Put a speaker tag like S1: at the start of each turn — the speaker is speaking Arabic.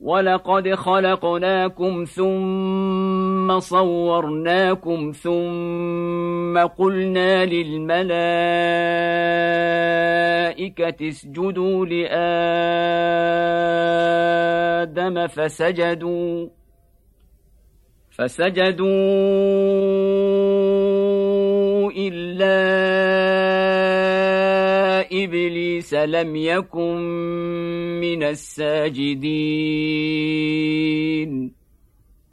S1: ولقد خلقناكم ثم صورناكم ثم قلنا للملائكة اسجدوا لآدم فسجدوا إلا إبليس لم يكن من الساجدين